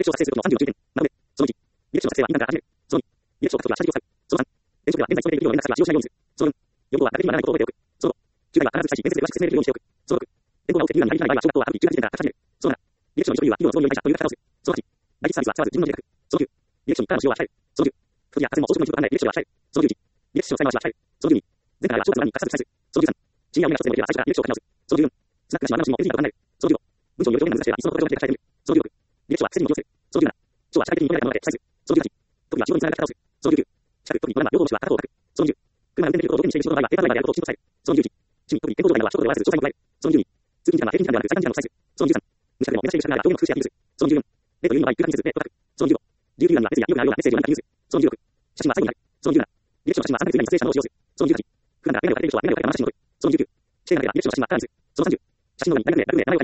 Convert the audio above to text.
クションを作成することの30の注意点。なので、その1、履歴書の作成はインターンから始める。その2、履歴書が書くことは社歴を使う。その3、転職では現在勤めている企業の連絡先は使用しないようにする。その4、予備校は誰にもならないことを覚えておく。その5、中大は必ず最終面接では説明できるようにしておく。その6、転校が起きて理由が何かない場合は小学校は各1、9時点から書き始める。その7、履歴書の書類は企業の都合により会社という書き方をする。その8、大吉サービスは使わず自分の計画。その9、履歴書にからの使用は控える。その10、不義や発言も装飾の一部と考え履歴書は控える。その11、履歴書の使い回しは控える。その12、前回は正月までに書きさせる。その13、深夜を目が一つでもいれば最初から履歴書を書き直す。その14、スナックなしの前直しも NG かと考える。その15、文章による表現が難しければいっその形を変えて書いてみる。その16、履歴書は癖にも寄せる。その17、書は社会的に求められたもので記載する。その18、特には自分につながる書き方をする。その19、社会特にこれら両方もしくは片方を書く。その20、車が運転できることを条件にしている仕事の場合はペーパードライバーであることをきちんと伝える。その21、趣味特に健康状態などは仕事で割らせる詳細に加える。その22、通勤時間は平均時間ではなく最短時間を記載する。その23、無社でも目指している社会が表現の工夫しやすいする。その24、例というの場合、休暇にせず、例と書く。その25、19欄には別に良くないようなメッセージを何か記入する。その26、写真は最後になる。その27、履歴書の写真は3ヶ月以内に撮影したものを使用する。その28、普段からメガネをかけている人はメガネをかけたまま写真を撮る。その29、指定がなければ履歴書の写真はさらにする。その30、写真の上に大学名、